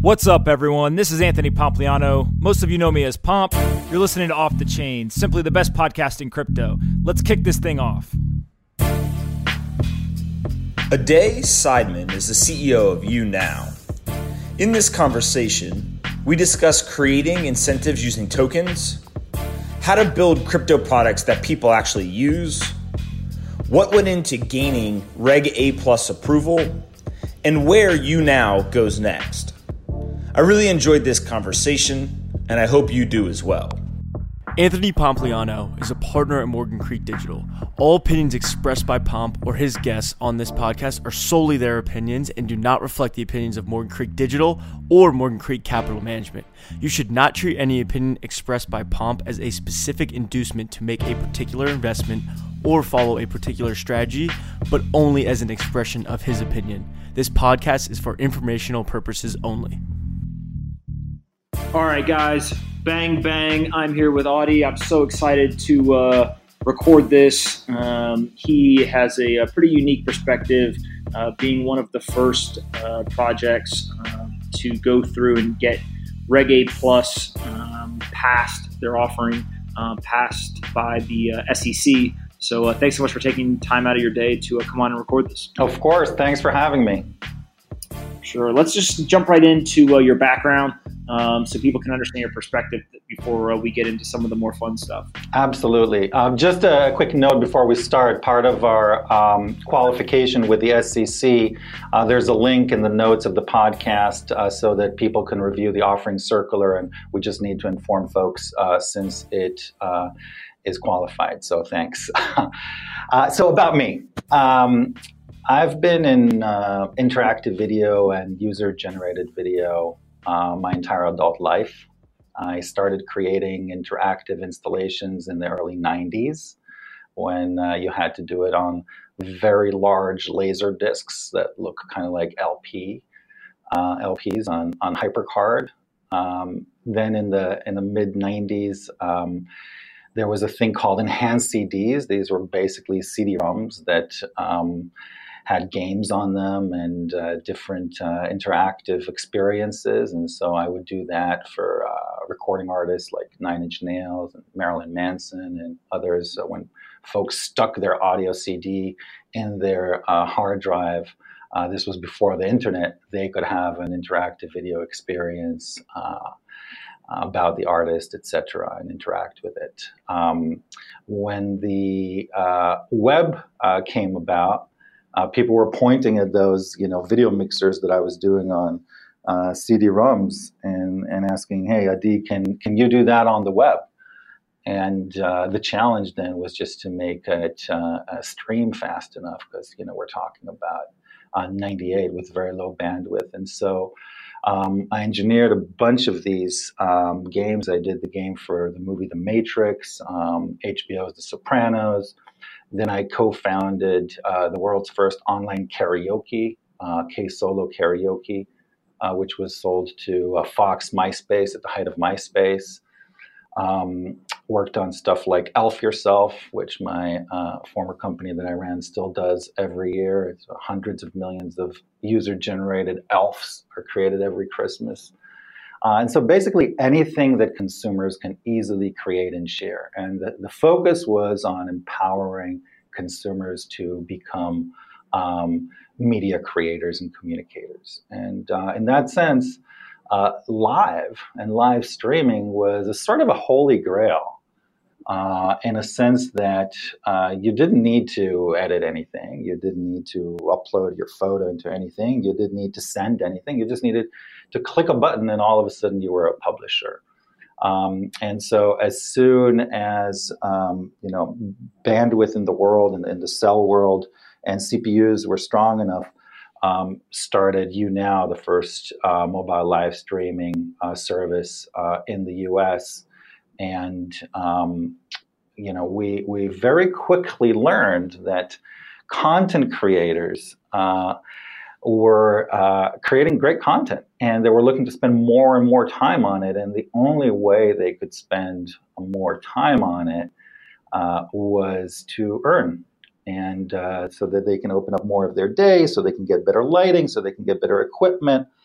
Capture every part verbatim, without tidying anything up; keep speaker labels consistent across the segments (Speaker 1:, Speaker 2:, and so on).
Speaker 1: What's up, everyone? This is Anthony Pompliano. Most of you know me as Pomp. You're listening to Off the Chain, simply the best podcast in crypto. Let's kick this thing off.
Speaker 2: Aday Seidman is the C E O of YouNow. In this conversation, we discuss creating incentives using tokens, how to build crypto products that people actually use, what went into gaining Reg A plus approval, and where YouNow goes next. I really enjoyed this conversation, and I hope you do as well.
Speaker 1: Anthony Pompliano is a partner at Morgan Creek Digital. All opinions expressed by Pomp or his guests on this podcast are solely their opinions and do not reflect the opinions of Morgan Creek Digital or Morgan Creek Capital Management. You should not treat any opinion expressed by Pomp as a specific inducement to make a particular investment or follow a particular strategy, but only as an expression of his opinion. This podcast is for informational purposes only. All right, guys, bang, bang. I'm here with Audie. I'm so excited to uh, record this. Um, he has a, a pretty unique perspective, uh, being one of the first uh, projects um, to go through and get Reg A plus um, passed, their offering um, passed by the uh, S E C. So uh, thanks so much for taking time out of your day to uh, come on and record this.
Speaker 3: Of course. Thanks for having me.
Speaker 1: Sure. Let's just jump right into uh, your background um, so people can understand your perspective before uh, we get into some of the more fun stuff.
Speaker 3: Absolutely. Um, just a quick note before we start. Part of our um, qualification with the S E C, uh, there's a link in the notes of the podcast uh, so that people can review the offering circular, and we just need to inform folks uh, since it uh, is qualified. So thanks. uh, so about me. Um, I've been in uh, interactive video and user-generated video uh, my entire adult life. I started creating interactive installations in the early nineties when uh, you had to do it on very large laser discs that look kind of like L P, uh, L Ps on, on HyperCard. Um, then in the in the mid nineties, um, there was a thing called enhanced C Ds. These were basically C D-ROMs that um, had games on them and uh, different uh, interactive experiences. And so I would do that for uh, recording artists like Nine Inch Nails and Marilyn Manson and others. So when folks stuck their audio C D in their uh, hard drive, uh, this was before the internet, they could have an interactive video experience uh, about the artist, et cetera, and interact with it. Um, when the uh, web uh, came about, Uh, people were pointing at those, you know, video mixers that I was doing on uh, C D-ROMs and, and asking, hey, Adi, can can you do that on the web? And uh, the challenge then was just to make it uh, a stream fast enough because, you know, we're talking about uh, ninety-eight with very low bandwidth. And so um, I engineered a bunch of these um, games. I did the game for the movie The Matrix, um, H B O's The Sopranos. Then I co-founded uh, the world's first online karaoke, uh, K-Solo Karaoke, uh, which was sold to uh, Fox MySpace at the height of MySpace. Um, worked on stuff like Elf Yourself, which my uh, former company that I ran still does every year. It's hundreds of millions of user-generated elves are created every Christmas. Uh, and so basically anything that consumers can easily create and share. And the, the focus was on empowering consumers to become um, media creators and communicators. And uh, in that sense, uh, live and live streaming was a sort of a holy grail uh, in a sense that uh, you didn't need to edit anything. You didn't need to upload your photo into anything. You didn't need to send anything. You just needed to click a button and all of a sudden you were a publisher. Um, and so as soon as, um, you know, bandwidth in the world and in the cell world and C P Us were strong enough, um, started YouNow, the first uh, mobile live streaming uh, service uh, in the U S. And, um, you know, we, we very quickly learned that content creators uh, were uh, creating great content, and they were looking to spend more and more time on it. And the only way they could spend more time on it uh, was to earn. And uh, so that they can open up more of their day, so they can get better lighting, so they can get better equipment,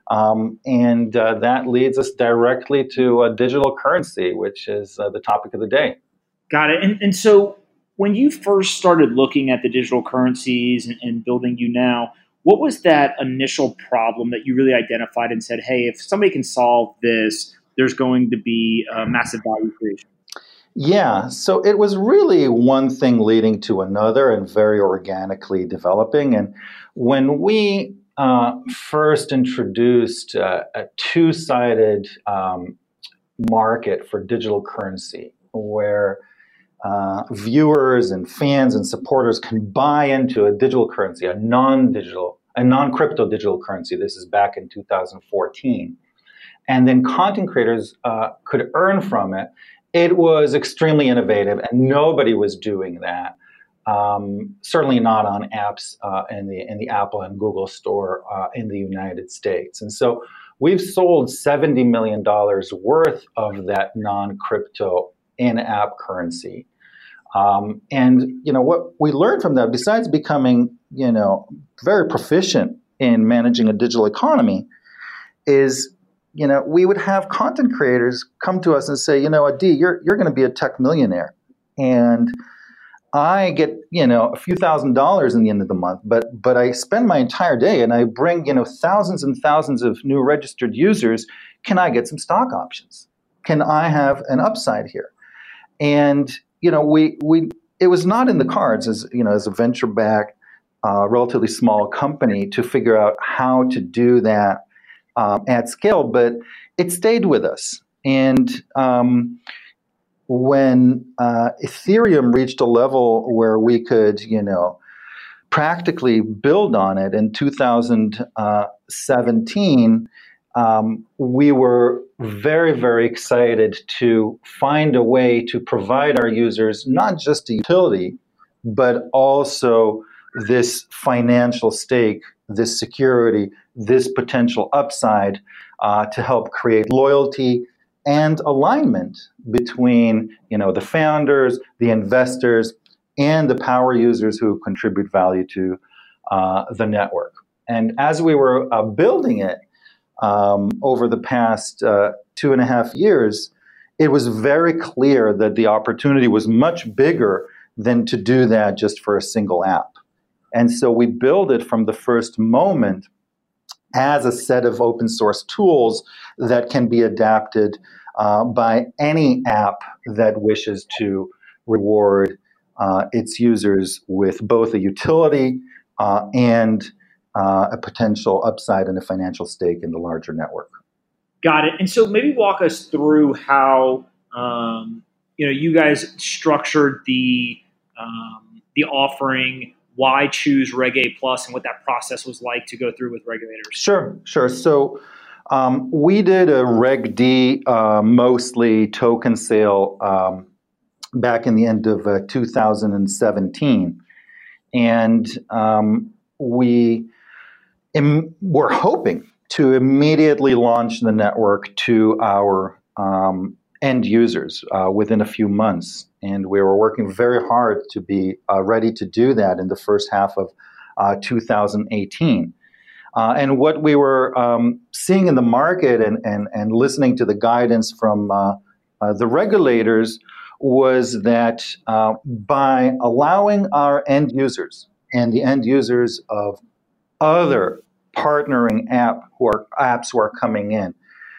Speaker 3: Um, and uh, that leads us directly to uh, digital currency, which is uh, the topic of the day.
Speaker 4: Got it. And, and so when you first started looking at the digital currencies and, and building YouNow, what was that initial problem that you really identified and said, hey, if somebody can solve this, there's going to be a massive value creation?
Speaker 3: Yeah, so it was really one thing leading to another and very organically developing. And when we uh, first introduced uh, a two-sided um, market for digital currency, where uh, viewers and fans and supporters can buy into a digital currency, a non-digital, a non-crypto digital currency. This is back in two thousand fourteen. And then content creators uh, could earn from it. It was extremely innovative, and nobody was doing that. Um, certainly not on apps uh, in the in the Apple and Google store uh, in the United States. And so we've sold seventy million dollars worth of that non-crypto in-app currency. Um, and you know what we learned from that, besides becoming you know very proficient in managing a digital economy, is you know, we would have content creators come to us and say, you know, Adi, you're you're going to be a tech millionaire, and I get you know a few thousand dollars in the end of the month, but but I spend my entire day and I bring you know thousands and thousands of new registered users. Can I get some stock options? Can I have an upside here? And you know, we we it was not in the cards as you know as a venture backed, uh, relatively small company to figure out how to do that Um, at scale, but it stayed with us. And um, when uh, Ethereum reached a level where we could, you know, practically build on it in two thousand seventeen, um, we were very, very excited to find a way to provide our users not just a utility, but also this financial stake, this security, this potential upside uh, to help create loyalty and alignment between, you know, the founders, the investors, and the power users who contribute value to uh, the network. And as we were uh, building it um, over the past uh, two and a half years, it was very clear that the opportunity was much bigger than to do that just for a single app. And so we build it from the first moment as a set of open source tools that can be adapted uh, by any app that wishes to reward uh, its users with both a utility uh, and uh, a potential upside and a financial stake in the larger network.
Speaker 4: Got it. And so maybe walk us through how um, you know you guys structured the um, the offering. Why choose Reg A Plus, and what that process was like to go through with regulators? Sure,
Speaker 3: sure. So um, we did a Reg D, uh, mostly token sale um, back in the end of uh, two thousand seventeen. And um, we im- were hoping to immediately launch the network to our um, end users uh, within a few months. And we were working very hard to be uh, ready to do that in the first half of uh, two thousand eighteen. Uh, and what we were um, seeing in the market and, and, and listening to the guidance from uh, uh, the regulators was that uh, by allowing our end users and the end users of other partnering app who are, apps who are coming in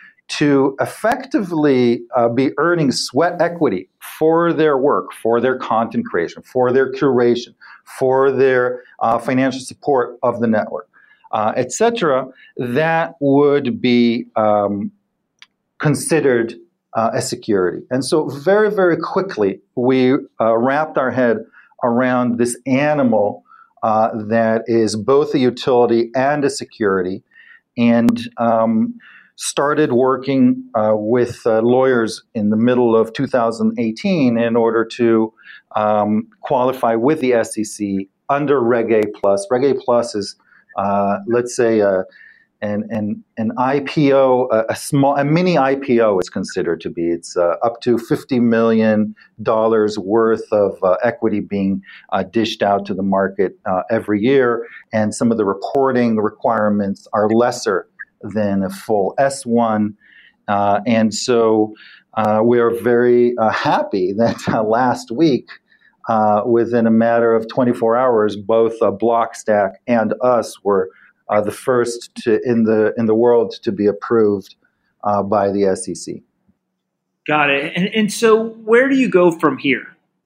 Speaker 3: to effectively uh, be earning sweat equity for their work, for their content creation, for their curation, for their uh, financial support of the network, uh, et cetera, that would be um, considered uh, a security. And so very, very quickly, we uh, wrapped our head around this animal uh, that is both a utility and a security, and um, started working uh, with uh, lawyers in the middle of two thousand eighteen in order to um, qualify with the S E C under Reg A Plus. Reg A Plus is, uh, let's say, uh, an, an, an I P O, a, a small, a mini I P O is considered to be. It's uh, up to fifty million dollars worth of uh, equity being uh, dished out to the market uh, every year, and some of the reporting requirements are lesser than a full S one. Uh, and so uh, we are very uh, happy that uh, last week, uh, within a matter of twenty-four hours, both uh, Blockstack and us were uh, the first to, in the in the world to be approved uh, by the S E C.
Speaker 4: Got it. And, and so where do you go from here?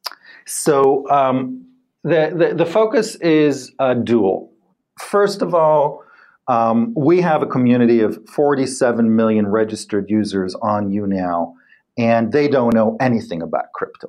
Speaker 3: So um, the, the, the focus is uh, dual. First of all, um, we have a community of forty-seven million registered users on YouNow, and they don't know anything about crypto.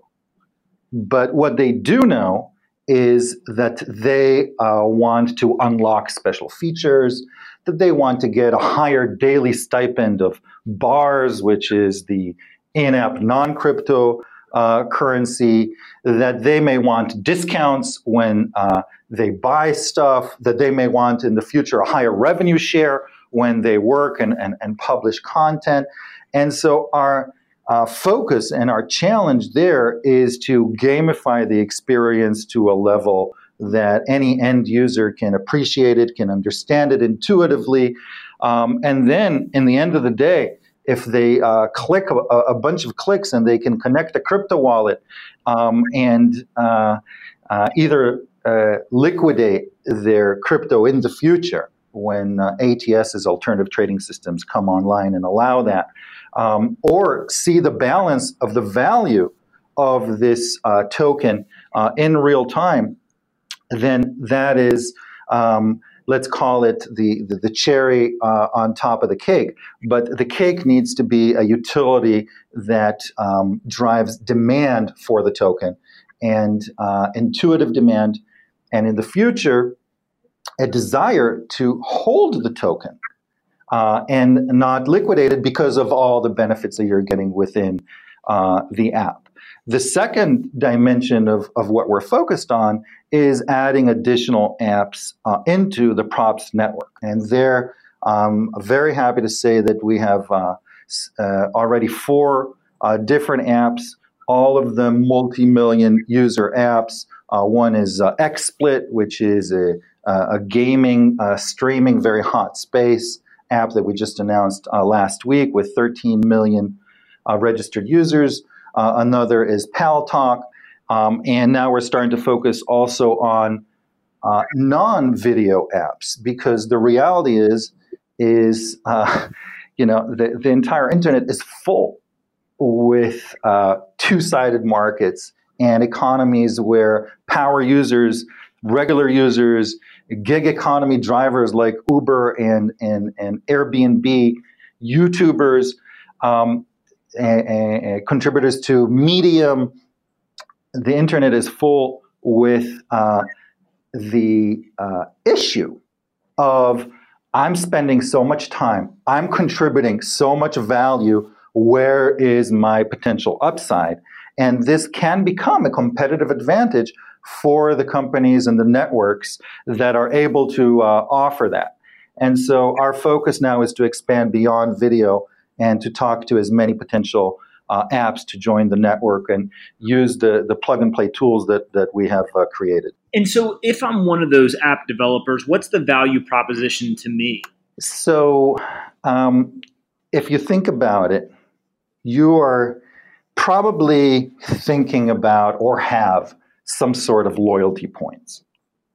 Speaker 3: But what they do know is that they uh, want to unlock special features, that they want to get a higher daily stipend of bars, which is the in-app non-crypto uh, currency, that they may want discounts when uh, they buy stuff, that they may want in the future a higher revenue share when they work and, and, and publish content. And so our uh, focus and our challenge there is to gamify the experience to a level that any end user can appreciate it, can understand it intuitively. Um, and then in the end of the day, if they uh, click a, a bunch of clicks and they can connect a crypto wallet um, and uh, uh, either uh, liquidate their crypto in the future when uh, A T S's, alternative trading systems, come online and allow that, um, or see the balance of the value of this uh, token uh, in real time, then that is, um, let's call it the, the, the cherry uh, on top of the cake. But the cake needs to be a utility that um, drives demand for the token and uh, intuitive demand, and in the future, a desire to hold the token uh, and not liquidate it because of all the benefits that you're getting within uh, the app. The second dimension of, of what we're focused on is adding additional apps uh, into the Props network. And there, I'm very happy to say that we have uh, uh, already four uh, different apps, all of them multi-million user apps. Uh, one is uh, XSplit, which is a, a gaming, uh, streaming, very hot space app that we just announced uh, last week with thirteen million uh, registered users. Uh, another is Paltalk. Um, and now we're starting to focus also on uh, non-video apps, because the reality is, is uh, you know, the, the entire internet is full with uh, two-sided markets and economies where power users, regular users, gig economy drivers like Uber and, and, and Airbnb, YouTubers, um, and, and contributors to Medium. The internet is full with uh, the uh, issue of I'm spending so much time, I'm contributing so much value, where is my potential upside? And this can become a competitive advantage for the companies and the networks that are able to uh, offer that. And so our focus now is to expand beyond video and to talk to as many potential uh, apps to join the network and use the, the plug-and-play tools that, that we have uh, created.
Speaker 4: And so if I'm one of those app developers, what's the value proposition to me?
Speaker 3: So um, if you think about it, you are probably thinking about or have some sort of loyalty points.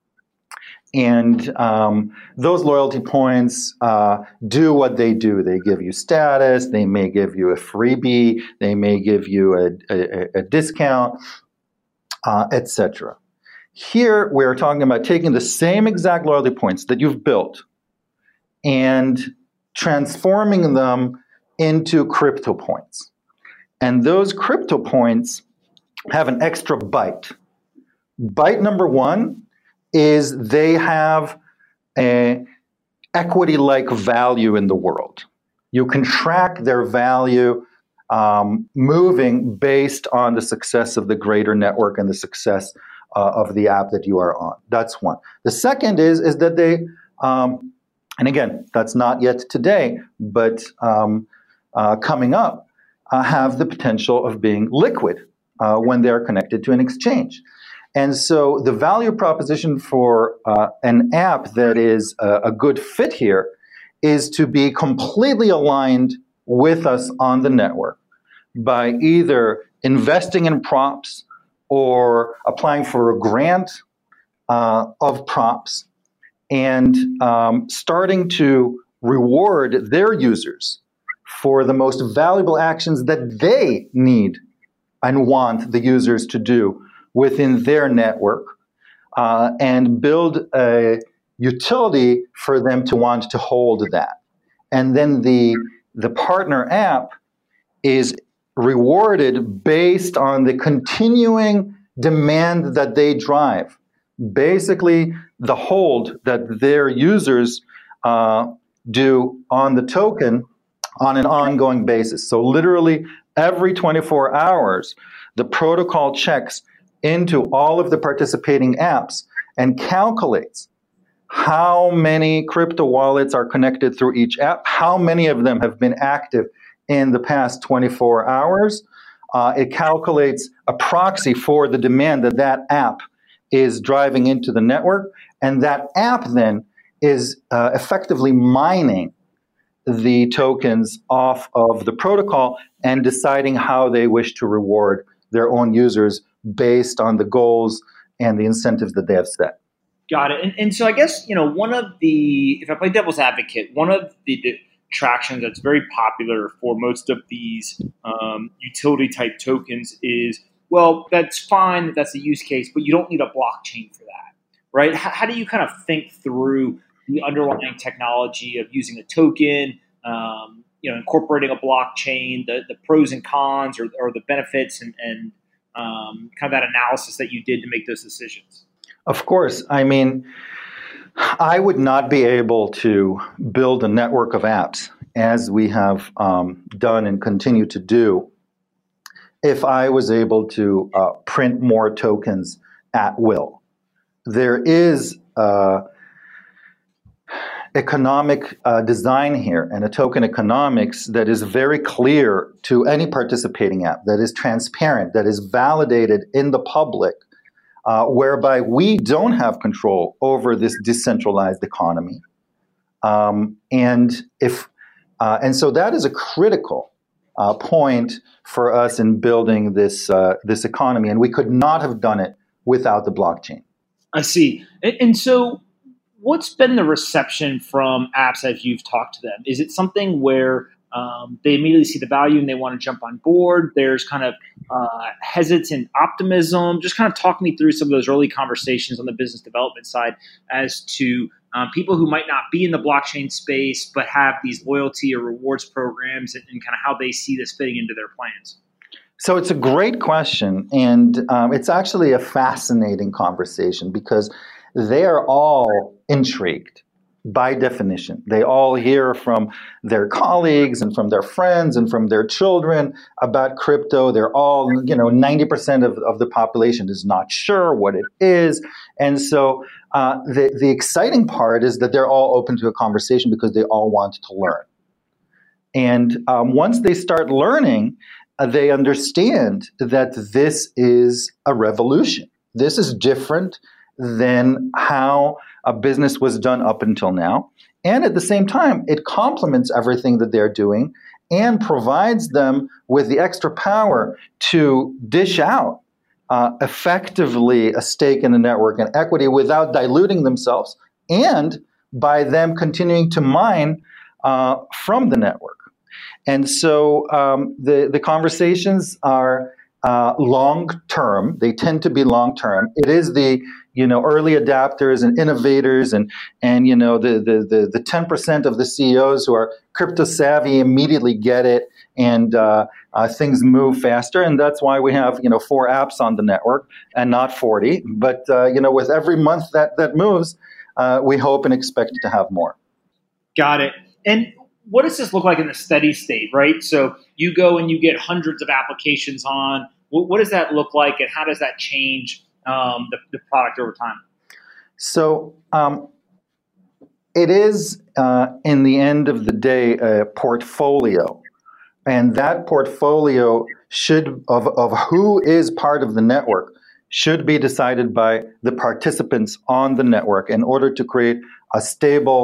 Speaker 3: And um, those loyalty points uh, do what they do. They give you status, they may give you a freebie, they may give you a, a, a discount, uh, et cetera. Here we're talking about taking the same exact loyalty points that you've built and transforming them into crypto points. And those crypto points have an extra bite. Bite number one is they have an equity-like value in the world. You can track their value um, moving based on the success of the greater network and the success uh, of the app that you are on. That's one. The second is, is that they, um, and again, that's not yet today, but um, uh, coming up, uh, have the potential of being liquid uh, when they're connected to an exchange. And so the value proposition for uh, an app that is a, a good fit here is to be completely aligned with us on the network by either investing in props or applying for a grant uh, of props and um, starting to reward their users for the most valuable actions that they need and want the users to do within their network, uh, and build a utility for them to want to hold that. And then the, the partner app is rewarded based on the continuing demand that they drive. Basically, the hold that their users uh, do on the token on an ongoing basis. So literally every twenty-four hours, the protocol checks into all of the participating apps and calculates how many crypto wallets are connected through each app, how many of them have been active in the past twenty-four hours. Uh, it calculates a proxy for the demand that that app is driving into the network, and that app then is uh, effectively mining the tokens off of the protocol and deciding how they wish to reward their own users based on the goals and the incentives that they have set.
Speaker 4: Got it. And, and so I guess, you know, one of the, if I play devil's advocate, one of the, the attractions that's very popular for most of these um, utility type tokens is, well, that's fine that that's a use case, but you don't need a blockchain for that, right? How, how do you kind of think through the underlying technology of using a token, um, you know, incorporating a blockchain, the, the pros and cons or, or the benefits and, and um, kind of that analysis that you did to make those decisions?
Speaker 3: Of course. I mean, I would not be able to build a network of apps as we have um, done and continue to do if I was able to uh, print more tokens at will. There is uh, economic uh, design here and a token economics that is very clear to any participating app, that is transparent, that is validated in the public, uh, whereby we don't have control over this decentralized economy. Um, and if uh, and so that is a critical uh, point for us in building this uh, this economy, and we could not have done it without the blockchain.
Speaker 4: I see. And, and so what's been the reception from apps as you've talked to them? Is it something where um, they immediately see the value and they want to jump on board? There's kind of uh, hesitant optimism. Just kind of talk me through some of those early conversations on the business development side as to um, people who might not be in the blockchain space but have these loyalty or rewards programs and, and kind of how they see this fitting into their plans.
Speaker 3: So it's a great question, and um, it's actually a fascinating conversation because they are all intrigued by definition. They all hear from their colleagues and from their friends and from their children about crypto. They're all, you know, ninety percent of, of the population is not sure what it is. And so uh, the, the exciting part is that they're all open to a conversation because they all want to learn. And um, once they start learning, uh, they understand that this is a revolution. This is different than how a business was done up until now. And at the same time, it complements everything that they're doing and provides them with the extra power to dish out uh, effectively a stake in the network and equity without diluting themselves, and by them continuing to mine uh, from the network. And so um, the, the conversations are uh, long-term. They tend to be long-term. It is the you know, early adapters and innovators and, and you know, the, the, the, the ten percent of the C E Os who are crypto savvy immediately get it, and uh, uh, things move faster. And that's why we have, you know, four apps on the network and not forty. But, uh, you know, with every month that, that moves, uh, we hope and expect to have more.
Speaker 4: Got it. And what does this look like in the steady state, right? So you go and you get hundreds of applications on. What, what does that look like, and how does that change Um, the, the product over time?
Speaker 3: So um, it is, uh, in the end of the day, a portfolio. And that portfolio should of, of who is part of the network should be decided by the participants on the network in order to create a stable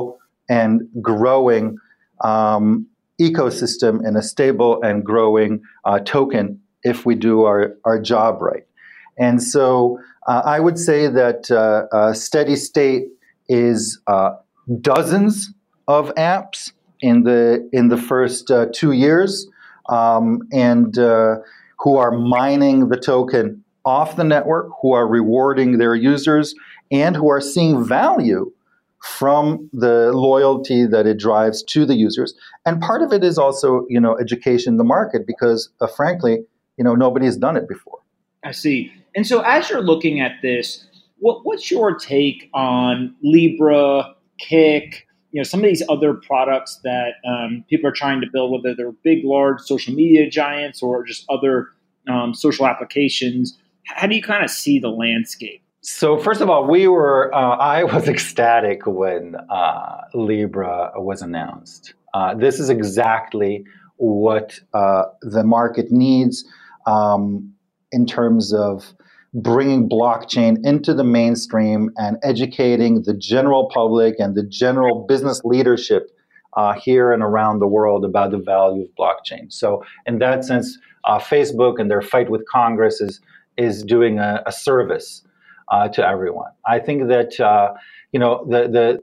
Speaker 3: and growing um, ecosystem and a stable and growing uh, token if we do our, our job right. And so uh, I would say that uh, uh, steady state is uh, dozens of apps in the in the first uh, two years, um, and uh, who are mining the token off the network, who are rewarding their users, and who are seeing value from the loyalty that it drives to the users. And part of it is also, you know, education in the market, because uh, frankly, you know, nobody's done it before.
Speaker 4: I see. And so as you're looking at this, what, what's your take on Libra, Kik, you know, some of these other products that um, people are trying to build, whether they're big, large social media giants or just other um, social applications? How do you kind of see the landscape?
Speaker 3: So first of all, we were, uh, I was ecstatic when uh, Libra was announced. Uh, this is exactly what uh, the market needs um, in terms of bringing blockchain into the mainstream and educating the general public and the general business leadership uh, here and around the world about the value of blockchain. So in that sense, uh, Facebook and their fight with Congress is, is doing a, a service Uh, to everyone. I think that uh, you know the the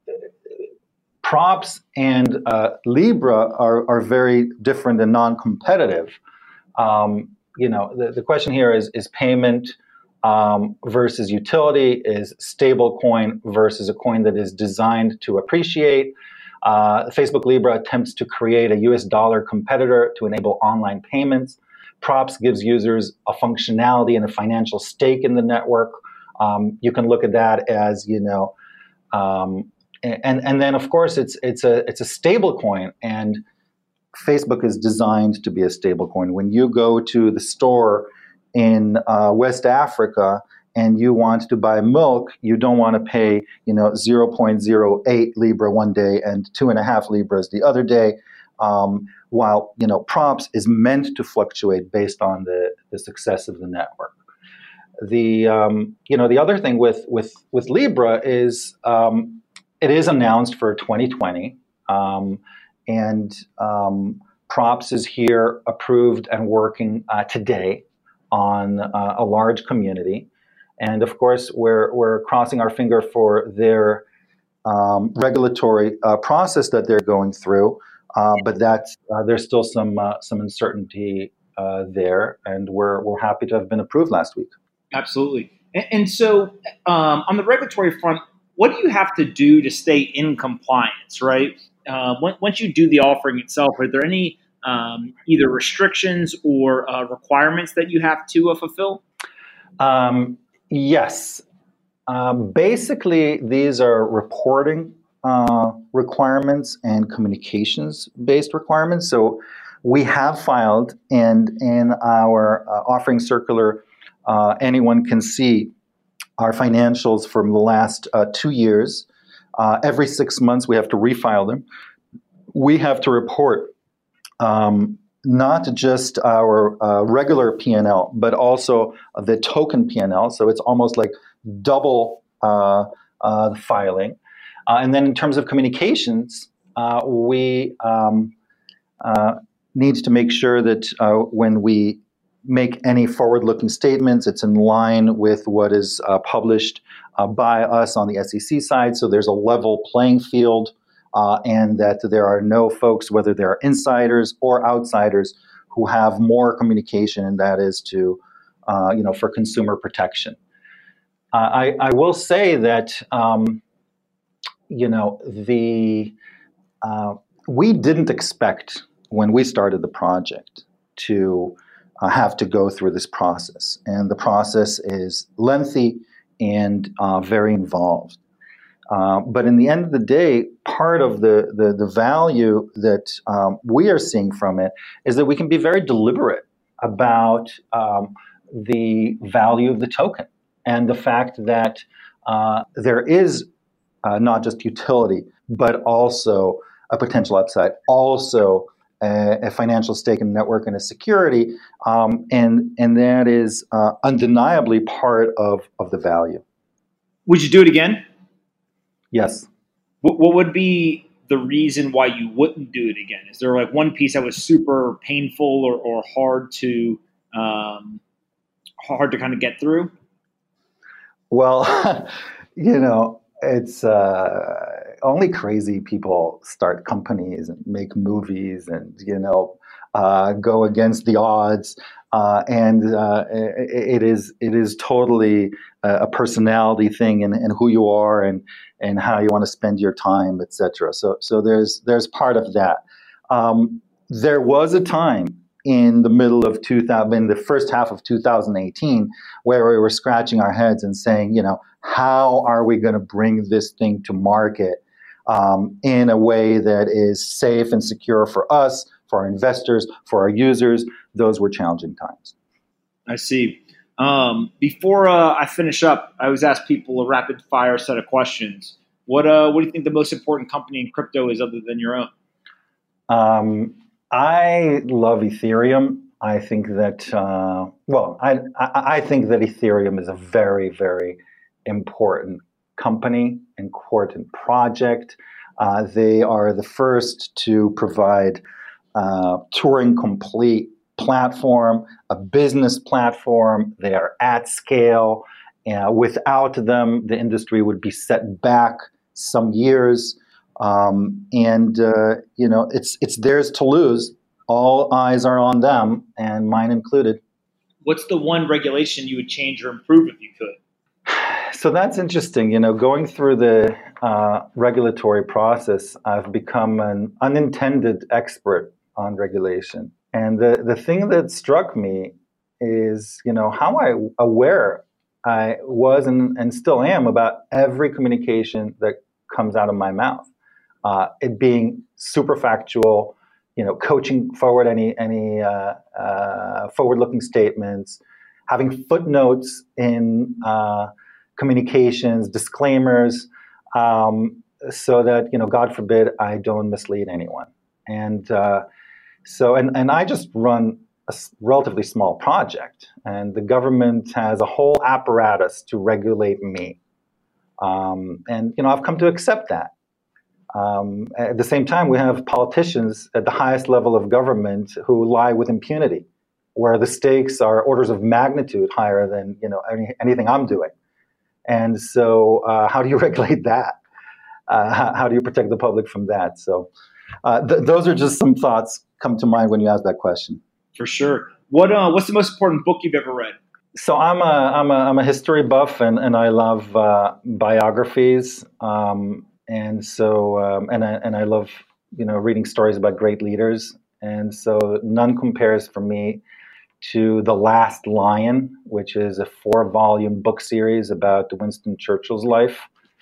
Speaker 3: props and uh, Libra are are very different and non-competitive. Um, you know the, the question here is is payment um, versus utility, is stable coin versus a coin that is designed to appreciate. Uh, Facebook Libra attempts to create a U S dollar competitor to enable online payments. Props gives users a functionality and a financial stake in the network. Um, you can look at that as, you know, um, and and then of course it's it's a it's a stable coin, and Facebook is designed to be a stable coin. When you go to the store in uh, West Africa and you want to buy milk, you don't want to pay, you know, zero point zero eight Libra one day and two and a half Libras the other day. Um, while, you know, props is meant to fluctuate based on the, the success of the network. The um, you know the other thing with with with Libra is um, it is announced for twenty twenty, um, and um, Props is here, approved and working uh, today on uh, a large community, and of course we're we're crossing our finger for their um, regulatory uh, process that they're going through, uh, but that's uh, there's still some uh, some uncertainty uh, there, and we're we're happy to have been approved last week.
Speaker 4: Absolutely. And, and so um, on the regulatory front, what do you have to do to stay in compliance, right? Uh, when, once you do the offering itself, are there any um, either restrictions or uh, requirements that you have to uh, fulfill?
Speaker 3: Um, yes. Um, basically, these are reporting uh, requirements and communications-based requirements. So we have filed, and in our uh, offering circular, Uh, anyone can see our financials from the last uh, two years. Uh, every six months, we have to refile them. We have to report um, not just our uh, regular P and L, but also the token P and L. So it's almost like double uh, uh, filing. Uh, and then in terms of communications, uh, we um, uh, need to make sure that uh, when we make any forward-looking statements, it's in line with what is uh, published uh, by us on the S E C side. So there's a level playing field, uh, and that there are no folks, whether they're insiders or outsiders, who have more communication, and that is to, uh, you know, for consumer protection. Uh, I, I will say that, um, you know, the uh, we didn't expect when we started the project to Uh, have to go through this process. And the process is lengthy and uh, very involved. Uh, but in the end of the day, part of the, the, the value that um, we are seeing from it is that we can be very deliberate about um, the value of the token, and the fact that uh, there is uh, not just utility, but also a potential upside, also a, a financial stake in the network and a security, um, and and that is uh, undeniably part of, of the value.
Speaker 4: Would you do it again?
Speaker 3: Yes.
Speaker 4: what, what would be the reason why you wouldn't do it again? Is there like one piece that was super painful or, or hard to um, hard to kind of get through?
Speaker 3: Well, you know, it's uh, only crazy people start companies and make movies and, you know, uh, go against the odds. Uh, and uh, it, it is it is totally a personality thing, and, and who you are, and, and how you want to spend your time, et cetera. So so there's there's part of that. Um, there was a time in the middle of two thousand, in the first half of two thousand eighteen, where we were scratching our heads and saying, you know, how are we going to bring this thing to market um, in a way that is safe and secure for us, for our investors, for our users? Those were challenging times.
Speaker 4: I see. Um, before uh, I finish up, I always ask people a rapid fire set of questions. What uh, what do you think the most important company in crypto is other than your own?
Speaker 3: Um, I love Ethereum. I think that, uh, well, I, I I think that Ethereum is a very, very important company, important project. Uh, they are the first to provide uh, Turing complete platform, a business platform. They are at scale. Uh, without them, the industry would be set back some years. Um, and, uh, you know, it's it's theirs to lose. All eyes are on them, and mine included.
Speaker 4: What's the one regulation you would change or improve if you could?
Speaker 3: So that's interesting. You know, going through the uh, regulatory process, I've become an unintended expert on regulation. And the, the thing that struck me is, you know, how I, aware I was and, and still am about every communication that comes out of my mouth. Uh, it being super factual, you know, coaching forward any any uh, uh, forward-looking statements, having footnotes in uh, communications, disclaimers, um, so that, you know, God forbid, I don't mislead anyone. And uh, so, and, and I just run a relatively small project, and the government has a whole apparatus to regulate me. Um, and, you know, I've come to accept that. Um, at the same time, we have politicians at the highest level of government who lie with impunity, where the stakes are orders of magnitude higher than, you know, any, anything I'm doing. And so, uh, how do you regulate that? Uh, how, how do you protect the public from that? So, uh, th- those are just some thoughts come to mind when you ask that question.
Speaker 4: For sure. What uh, what's the most important book you've ever read?
Speaker 3: So I'm a I'm a I'm a history buff, and, and I love uh, biographies. Um, And so, um, and I and I love, you know, reading stories about great leaders. And so, none compares for me to The Last Lion, which is a four-volume book series about Winston Churchill's life.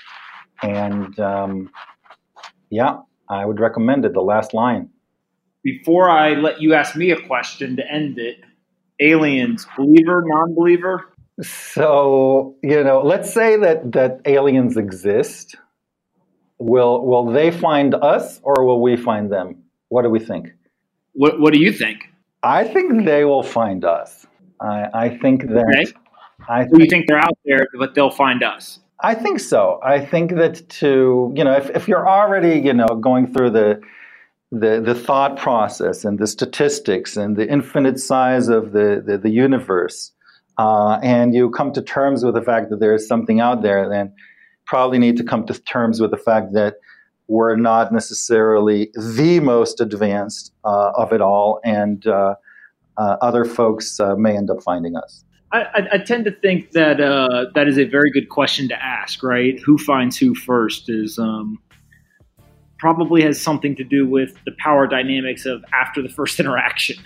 Speaker 3: And um, yeah, I would recommend it. The Last Lion.
Speaker 4: Before I let you ask me a question to end it, aliens, believer, non-believer?
Speaker 3: So, you know, let's say that that aliens exist. Will will they find us, or will we find them? What do we think?
Speaker 4: What What do you think?
Speaker 3: I think they will find us. I, I think that.
Speaker 4: Okay.
Speaker 3: I
Speaker 4: So
Speaker 3: think,
Speaker 4: you think they're out there, but they'll find us?
Speaker 3: I think so. I think that to you know, if, if you're already you know going through the the the thought process and the statistics and the infinite size of the the, the universe, uh, and you come to terms with the fact that there is something out there, then probably need to come to terms with the fact that we're not necessarily the most advanced uh, of it all, and uh, uh, other folks uh, may end up finding us.
Speaker 4: I, I, I tend to think that uh, that is a very good question to ask, right? Who finds who first is um, probably has something to do with the power dynamics of after the first interaction.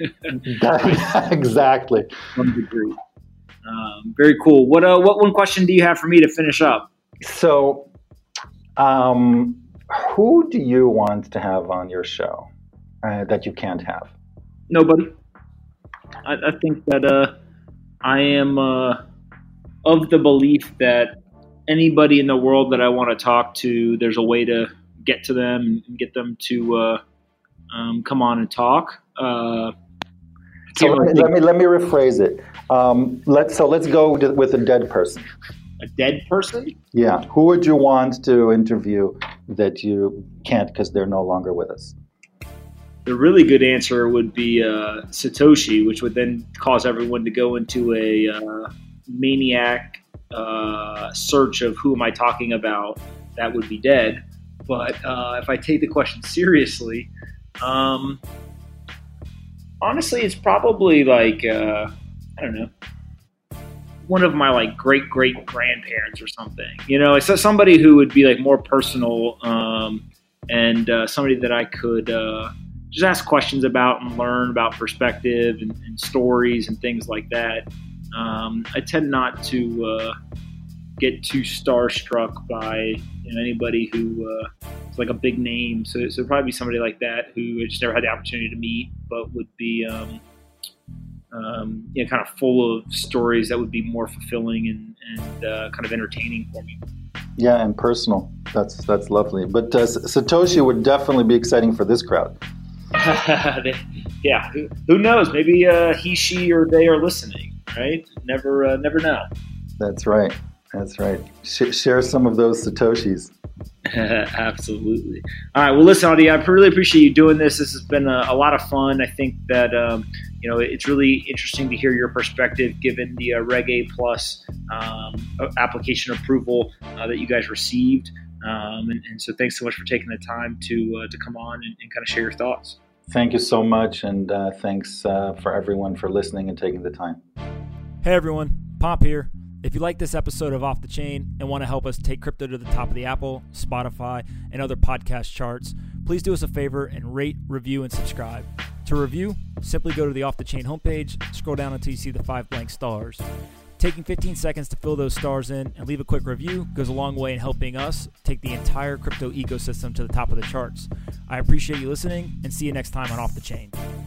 Speaker 3: that, exactly.
Speaker 4: To some degree. Um, very cool. What uh, what one question do you have for me to finish up?
Speaker 3: So, um, who do you want to have on your show uh, that you can't have?
Speaker 4: Nobody. I, I think that uh, I am uh, of the belief that anybody in the world that I want to talk to, there's a way to get to them and get them to uh, um, come on and talk. Uh,
Speaker 3: so let me, let me let me rephrase it. Um, let's so let's go with a dead person.
Speaker 4: A dead person?
Speaker 3: Yeah. Who would you want to interview that you can't because they're no longer with us?
Speaker 4: The really good answer would be uh, Satoshi, which would then cause everyone to go into a uh, maniac uh, search of who am I talking about. That would be dead. But uh, if I take the question seriously, um, honestly, it's probably like, uh, I don't know, one of my like great great grandparents or something. You know, it's somebody who would be like more personal um, and uh, somebody that I could uh, just ask questions about and learn about perspective and, and stories and things like that. Um, I tend not to uh, get too starstruck by you know, anybody who uh, is like a big name. So, so probably be somebody like that who I just never had the opportunity to meet, but would be um, um, you know, kind of full of stories that would be more fulfilling and, and uh, kind of entertaining for me.
Speaker 3: Yeah, and personal. That's that's lovely. But uh, Satoshi would definitely be exciting for this crowd.
Speaker 4: Yeah, who, who knows? Maybe uh, he, she, or they are listening. Right? Never, uh, never know.
Speaker 3: That's right. That's right. Sh- share some of those Satoshis.
Speaker 4: Absolutely. All right. Well, listen, Adi, I really appreciate you doing this. This has been a, a lot of fun. I think that um, you know it's really interesting to hear your perspective, given the uh, Reg A Plus um, application approval uh, that you guys received. Um, and, and so, thanks so much for taking the time to uh, to come on and, and kind of share your thoughts.
Speaker 3: Thank you so much, and uh, thanks uh, for everyone for listening and taking the time.
Speaker 1: Hey everyone, Pomp here. If you like this episode of Off the Chain and want to help us take crypto to the top of the Apple, Spotify, and other podcast charts, please do us a favor and rate, review, and subscribe. To review, simply go to the Off the Chain homepage, scroll down until you see the five blank stars. Taking fifteen seconds to fill those stars in and leave a quick review goes a long way in helping us take the entire crypto ecosystem to the top of the charts. I appreciate you listening and see you next time on Off the Chain.